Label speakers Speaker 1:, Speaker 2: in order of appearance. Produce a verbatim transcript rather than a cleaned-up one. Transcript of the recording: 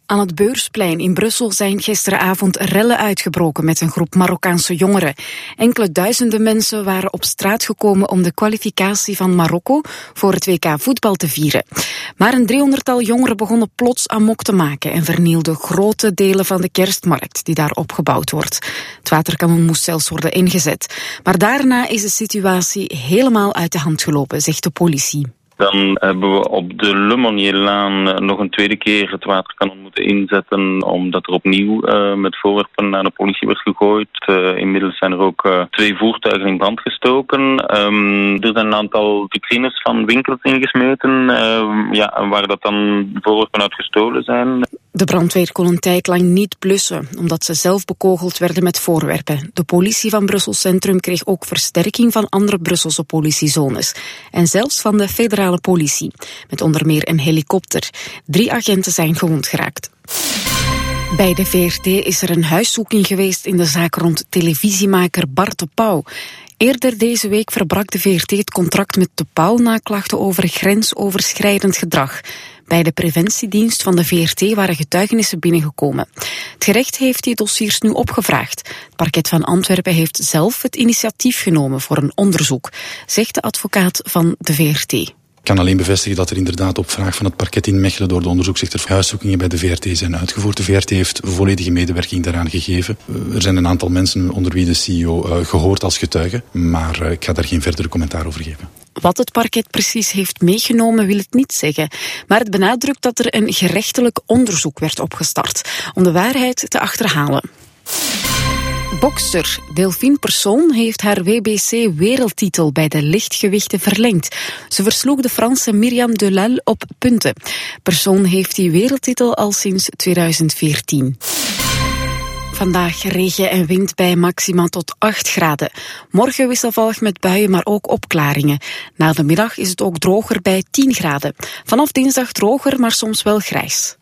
Speaker 1: Aan het Beursplein in Brussel zijn gisteravond rellen uitgebroken met een groep Marokkaanse jongeren. Enkele duizenden mensen waren op straat gekomen om de kwalificatie van Marokko voor het W K voetbal te vieren. Maar een driehonderdtal jongeren begonnen plots amok te maken en vernielden grote delen van de kerstmarkt die daar opgebouwd wordt. Het waterkanon moest zelfs worden ingezet. Maar daarna is de situatie helemaal uit de hand gelopen, zegt de politie.
Speaker 2: Dan hebben we op de Le Monnier-laan nog een tweede keer het waterkanon moeten inzetten, omdat er opnieuw uh, met voorwerpen naar de politie werd gegooid. Uh, inmiddels zijn er ook uh, twee voertuigen in brand gestoken. Um, er zijn een aantal vitrines van winkels ingesmeten, uh, ja, waar dat dan voorwerpen uit gestolen zijn.
Speaker 1: De brandweer kon een tijd lang niet blussen, omdat ze zelf bekogeld werden met voorwerpen. De politie van Brussel Centrum kreeg ook versterking van andere Brusselse politiezones. En zelfs van de federale politie, met onder meer een helikopter. Drie agenten zijn gewond geraakt. Bij de V R T is er een huiszoeking geweest in de zaak rond televisiemaker Bart de Pauw. Eerder deze week verbrak de V R T het contract met de Pauw na klachten over grensoverschrijdend gedrag. Bij de preventiedienst van de V R T waren getuigenissen binnengekomen. Het gerecht heeft die dossiers nu opgevraagd. Het parket van Antwerpen heeft zelf het initiatief genomen voor een onderzoek, zegt de advocaat van de V R T.
Speaker 3: Ik kan alleen bevestigen dat er inderdaad op vraag van het parket in Mechelen door de onderzoeksrechter huiszoekingen bij de V R T zijn uitgevoerd. De V R T heeft volledige medewerking daaraan gegeven. Er zijn een aantal mensen onder wie de C E O uh, gehoord als getuige, maar uh, ik ga daar geen verdere commentaar over geven.
Speaker 1: Wat het parket precies heeft meegenomen wil het niet zeggen, maar het benadrukt dat er een gerechtelijk onderzoek werd opgestart om de waarheid te achterhalen. Bokster Delphine Persoon heeft haar W B C-wereldtitel bij de lichtgewichten verlengd. Ze versloeg de Franse Myriam Delal op punten. Persoon heeft die wereldtitel al sinds tweeduizend veertien. Vandaag regen en wind bij maxima tot acht graden. Morgen wisselvallig met buien, maar ook opklaringen. Na de middag is het ook droger bij tien graden. Vanaf dinsdag droger, maar soms wel grijs.